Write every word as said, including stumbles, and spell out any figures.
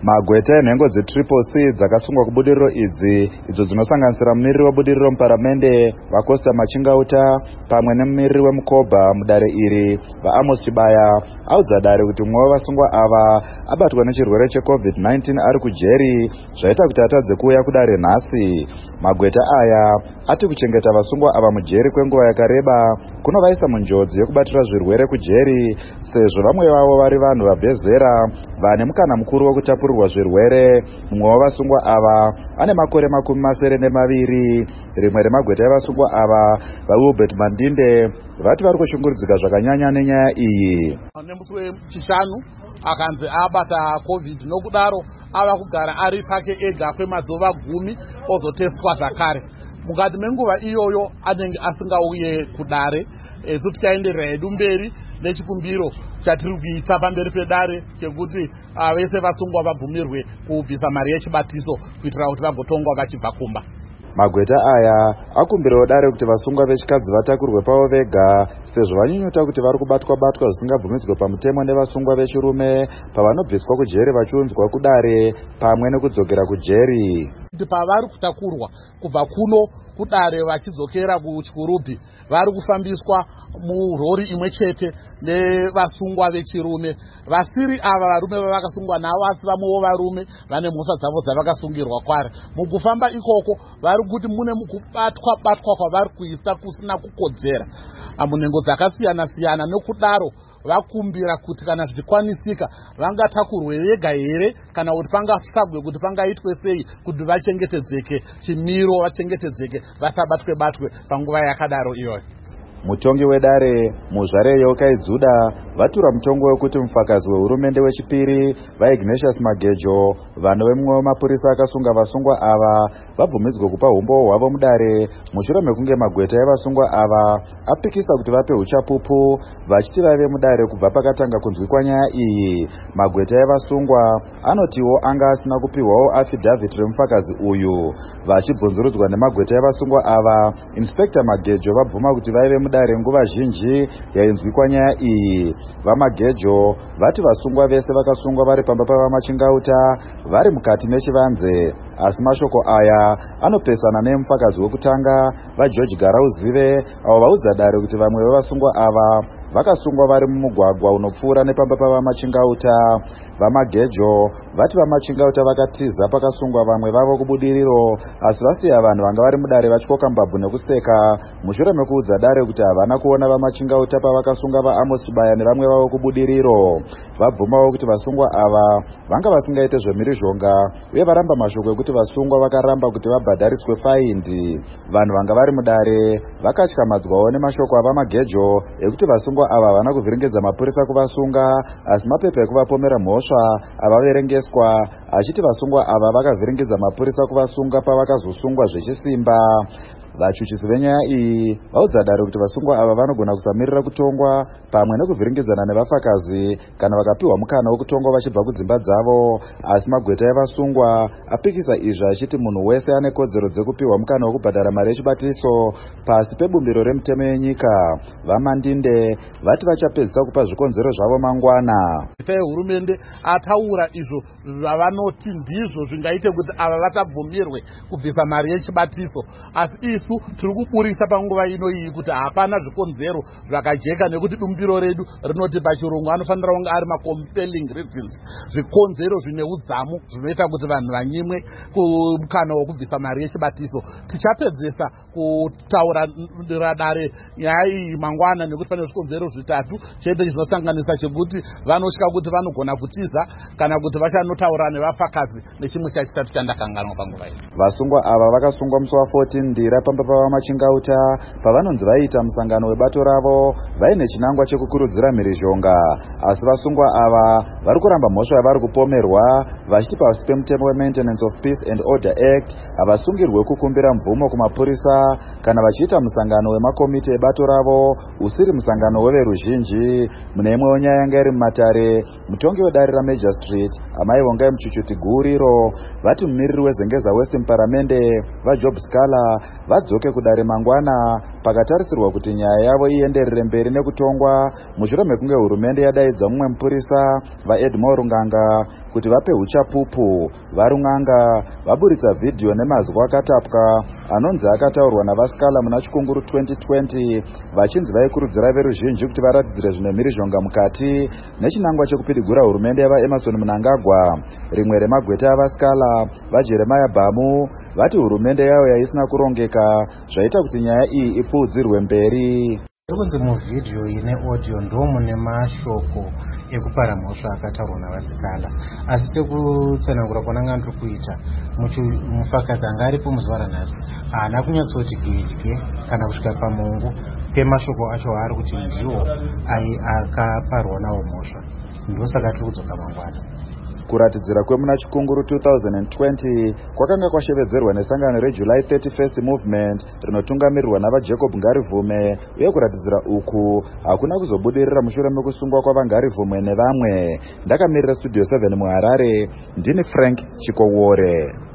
Magweta enhengo dzetriple C dzakasungwa kubudiriro idzi idzo dzinosanganisira mumiriri webudiriro muparamende vaCosta Machingauta pamwe nemumiriri weMukoba mudare iri vaAmos Chibaya audza dare kuti mumwe wevasungwa ava abatwa nechirwere checovid nineteen ari kujeri zvaita kuti atadze kuuya kudare nhasi. Magweta aya ati kuchengeta vasungwa ava mujeri kwenguva yakareba kunovaisa munjodzi yekubatira zvirwere kujeri sezvo vamwe vavo vari vanhu vabve zera vane mukana mukuru wekutapurirwa zvirwere. Mumwe wavasungwa ava ane makore makumi masere nemaviri. Rimwe remagweta evasungwa ava vaWilbert Mandinde vati vari kushungurudzika zvakanyanya nenyaya iyi. Nemusi wechishanu akanzi abata covid nokudaro ava kugara ari pake ega kwemazuva gumi ozotestwa zvakare. Mukati menguva iyoyo anenge asingauye kudare. Esu tikaenderera hedu mberi nechikumbiro chatiri kuita pamberi pedare chekuti vese vasungwa vabvumirwe kubvisa mari yechibatiso kuitira kuti vagotongwa vachibva kumba. Magweta aya akumbirawo dare kuti vasungwa vechikadzi vatakurwe pavo vega sezvo vanyunyuta kuti vari kubatwa batwa zvisingabvumidzwe pamutemo nevasungwa vechirume pavanobviswa kujeri vachiunzwa kudare pamwe nekudzokera kujeri. Pavari kutakurwa kubva kuno kudare vachidzokera kuchikurubi vari kufambiswa murori imwe chete nevasungwa vechirume. Vasiri ava varume vavakasungwa navo asi vamwewo varume vane mhosva dzavo dzavakasungirwa kwari. Mukufamba ikoko vari kuti mune kubatwa batwa kwavari kuisa kusina kukodzera munhengo dzakasiyana siyana. Nokudaro vakumbira kuti kana zvichikwanisika vangatakurwe vega here kana kuti pangasagwe kuti pangaitwe sei kuti vachengetedzeke chimiro vachengetedzeke vasabatwe batwe panguva yakadaro iyoyo. Mutongi wedare muzvare Yokai Dzuda vatura mutongo wekuti mufakazi wehurumende wechipiri vaIgnatius Magejo vanhu vemumwe wemapurisa akasunga vasungwa ava vabvumidzwe kupa umbowo hwavo mudare mushure mekunge magweta evasungwa ava apikisa kuti vape uchapupu vachiti vave mudare kubva pakatanga kunzwikwa nyaya iyi. Magweta evasungwa anotiwo anga asina kupiwawo affidavit remufakazi uyu. Vachibvunzurudzwa nemagweta evasungwa ava, Inspector Magejo vabvuma kuti vaive mudare dare nguva zhinji yainzwikwa nyaya iyi. VaMagejo vati vasungwa vese vakasungwa vari pamba pavamachingauta vari mukati mechivanze, asi mashoko aya anopesana nemufakazi wekutanga vaGeorge Garauzive avo vaudza dare kuti vamwe vevasungwa ava vakasungwa vari mumugwagwa unopfuura nepamba pavamachingauta. VaMagejo vati vamachingauta vakatiza pakasungwa vamwe vavo kubudiriro asi vasiya vanhu vanga vari mudare vachikoka mbabvu nekuseka mushure mekuudza dare kuti havana kuona vamachingauta pavakasunga vaAmos Chibaya nevamwe vavo kubudiriro. Vabvumawo kuti vasungwa ava vanga vasingaite zvemhirizhonga uye varamba mashoko ekuti vasungwa vakaramba kuti vabhadhariswe faindi. Vanhu vanga vari mudare vakatyamadzwawo nemashoko avaMagejo ekuti vasungwa ava havana kuvhiringedza mapurisa kuvasunga asi mapepa ekuvapomera mhosva avaverengeswa achiti vasungwa ava vakavhiringedza mapurisa kuvasunga pavakazosungwa zvechisimba. Vachuchisi venyaya iyi vaudza dare kuti vasungwa ava vanogona kusamirira kutongwa pamwe nekuvhiringidzana nevafakazi kana vakapiwa mukana wekutongwa vachibva kudzimba dzavo, asi magweta evasungwa apikisa izvi achiti munhu wese ane kodzero dzekupiwa mukana wekubhadhara mari yechibatiso pasi pebumbiro remutemo yenyika. VaMandinde vati vachapedzisa kupa zvikonzero zvavo mangwana. Hurumende ataura izvo zvavanoti ndizvo zvingaite kuti ava vatabvumirwe kubvisa mari yechibatiso, asi isu tiri kuburisa panguva ino iyi kuti hapana zvikonzero zvakajeka nekuti bumbiro redu rinoti pachirungu anofanira kunge ari ma-compelling reasons, zvikonzero zvine udzamu zvinoita kuti vanhu vanyimwe kumukana wokubvisa mari yechibatiso. Tichapedzesa kutaura dare nyaya iyi mangwana nekuti pane zvikonzero zvitatu chete zvinosanganisa chekuti vanotya kuti vanogona kutiza kana kuti vachanotaura nevafakazi nechimwe chachitatu chandakanganwa panguva ino. Vasungwa ava vakasungwa musi wa14 ndira pamba pavamachingauta pavanonzi vaiita musangano webato ravo vaine chinangwa chekukurudzira mhirizhonga, asi vasungwa ava vari kuramba mhosva yavari kupomerwa vachiti pasi pemutemo weMaintenance of Peace and Order Act havasungirwe kukumbira mvumo kumapurisa kana vachiita musangano wemakomiti ebato ravo usiri musangano weveruzhinji. Mune imwe wenyaya yanga iri mumatare, mutongi wedare raMajor Street amai Vongai Muchuchuti Guriro vati mumiriri wezengeza West muparamende vaJob Scala vadza vadzoke kudare mangwana pakatarisirwa kuti nyaya yavo ienderere mberi nekutongwa mushure mekunge hurumende yadaidza mumwe mupurisa vaEdmore Runganga kuti vape uchapupu. VaRunganga vaburitsa vhidhiyo nemazwi akatapwa anonzi akataurwa navaskala muna chikunguru twenty twenty vachinzi vaikurudzira veruzhinji kuti varatidzire zvine mhirizhonga mukati nechinangwa chekupidigura hurumende yavaEmerson Mnangagwa. Rimwe remagweta avaskala vaJeremiah Bhamu vati hurumende yayo yaisina kurongeka zvaita kuti nyaya iyi ipfuudzirwe mberi. Kunzi muvhidhiyo ine audio ndomo nemashoko ekupara mhosva akataurwa navasikala, asi sekutsanangura kwananga ndiri kuita mufakazi anga aripo muzuva ranhasi haana kunyatsoti gedye kana kusvika pamungu pemashoko acho aari kuti ndiwo akaparwa nawo mhosva. Ndosaka tiri kudzoka mangwana. Kuratidzira kwemuna chikunguru two thousand twenty kwakanga kwashevedzerwa nesangano reJuly thirty-first Movement rinotungamirirwa navaJacob Ngarivume, uye kuratidzira uku hakuna kuzobudirira mushure mekusungwa kwavaNgarivume nevamwe. Ndakamirira Studio seven muHarare, ndini Frank Chikowore.